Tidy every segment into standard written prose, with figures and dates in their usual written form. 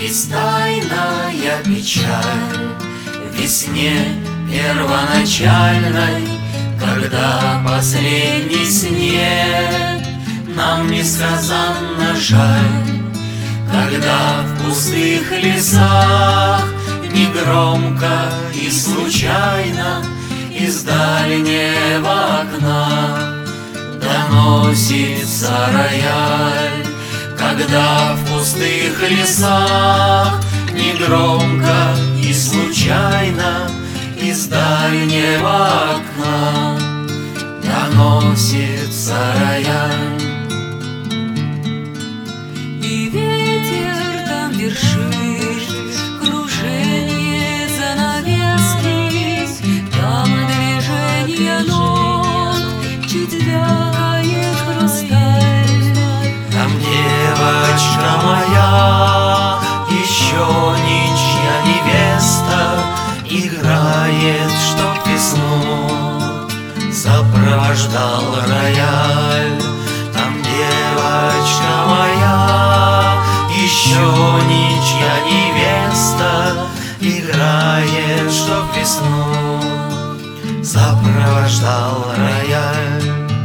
Есть тайная печаль в весне первоначальной, когда последний снег нам несказанно жаль, когда в пустых лесах негромко и случайно из дальнего окна доносится рояль, когда в пустых лесах негромко и случайно из дальнего окна доносится рояль. И ветер там вершит кружение занавески, там движение нот чуть вянет хрусталь. Там девочка моя, еще ничья невеста, играет, чтоб весну сопровождал рояль. Там девочка моя, еще ничья невеста, играет, чтоб весну сопровождал рояль.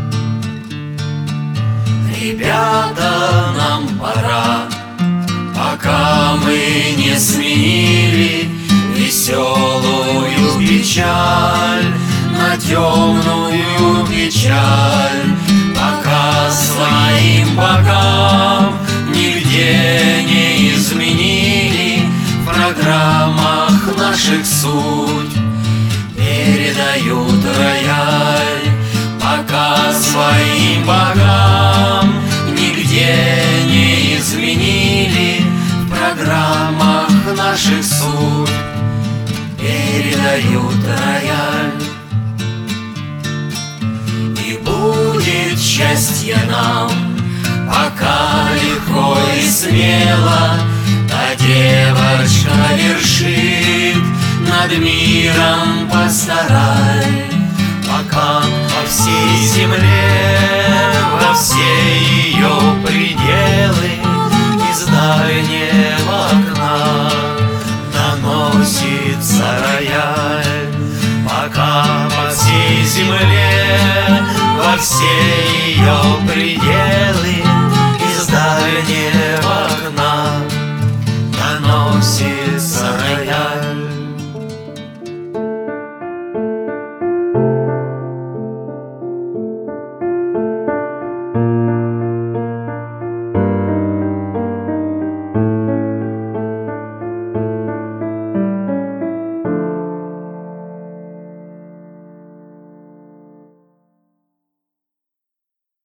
Ребята, нам пора, пока мы не сменили веселую печаль на темную печаль, пока своим богам нигде не изменили в программах наших суть. Передают рояль, пока своим богам нигде не изменили в программах наших суть. Передают рояль. И будет счастье нам, пока легко и смело та девочка вершит над миром пастораль, пока по всей земле, во всей ее